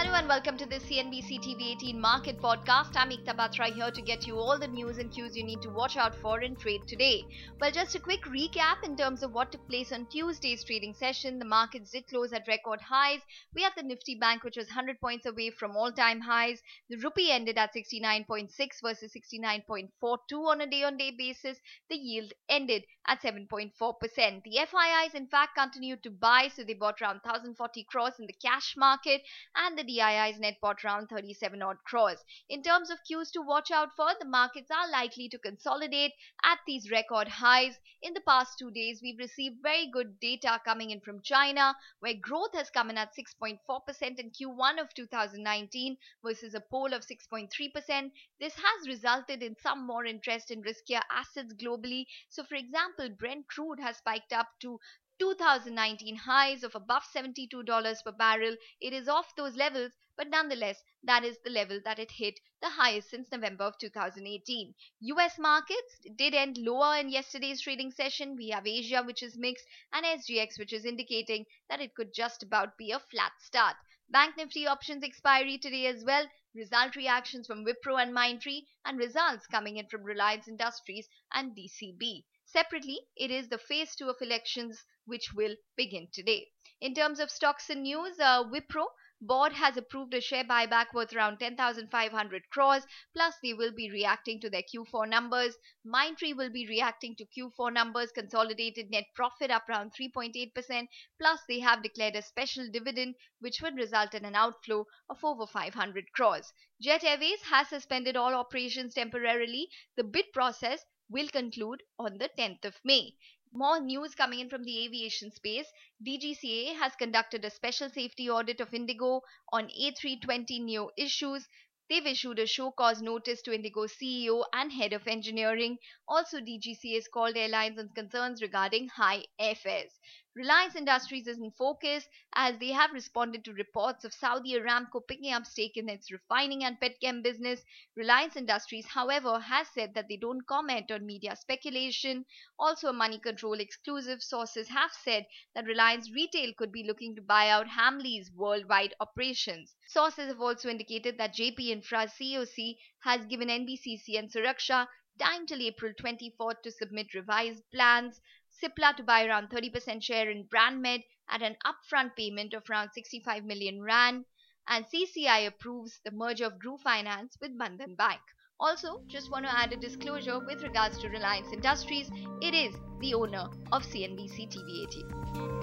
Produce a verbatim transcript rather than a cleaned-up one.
Hello and welcome to the C N B C T V eighteen Market Podcast. I'm Ekta Batra here to get you all the news and cues you need to watch out for in trade today. Well, just a quick recap in terms of what took place on Tuesday's trading session. The markets did close at record highs. We have the Nifty Bank, which was one hundred points away from all-time highs. The rupee ended at sixty-nine point six versus sixty-nine point four two on a day-on-day basis. The yield ended at seven point four percent. The F I Is, in fact, continued to buy, so they bought around one thousand forty crores in the cash market, and the D I Is net bought around thirty-seven odd crores. In terms of cues to watch out for, the markets are likely to consolidate at these record highs. In the past two days, we've received very good data coming in from China, where growth has come in at six point four percent in Q one of two thousand nineteen versus a poll of six point three percent. This has resulted in some more interest in riskier assets globally. So, for example, Brent crude has spiked up to two thousand nineteen highs of above seventy-two dollars per barrel. It is off those levels, but nonetheless, that is the level that it hit, the highest since November of two thousand eighteen. U S markets did end lower in yesterday's trading session. We have Asia, which is mixed, and S G X, which is indicating that it could just about be a flat start. Bank Nifty options expiry today as well. Result reactions from Wipro and Mindtree, and results coming in from Reliance Industries and D C B. Separately, it is the phase two of elections which will begin today. In terms of stocks and news, uh, Wipro board has approved a share buyback worth around ten thousand five hundred crores, plus they will be reacting to their Q four numbers. Mindtree will be reacting to Q four numbers, consolidated net profit up around three point eight percent, plus they have declared a special dividend which would result in an outflow of over five hundred crores. Jet Airways has suspended all operations temporarily. The bid process will conclude on the tenth of May. More news coming in from the aviation space. D G C A has conducted a special safety audit of Indigo on A three twenty neo issues. They've issued a show cause notice to Indigo C E O and head of engineering. Also, D G C A has called airlines on concerns regarding high airfares. Reliance Industries is in focus as they have responded to reports of Saudi Aramco picking up stake in its refining and petchem business. Reliance Industries, however, has said that they don't comment on media speculation. Also, a money control exclusive, sources have said that Reliance Retail could be looking to buy out Hamleys' worldwide operations. Sources have also indicated that J P Infra's C O C has given N B C C and Suraksha time till April twenty-fourth to submit revised plans. Cipla to buy around thirty percent share in BrandMed at an upfront payment of around sixty-five million rand, and C C I approves the merger of Group Finance with Bandhan Bank. Also, just want to add a disclosure with regards to Reliance Industries. It is the owner of C N B C T V eighteen.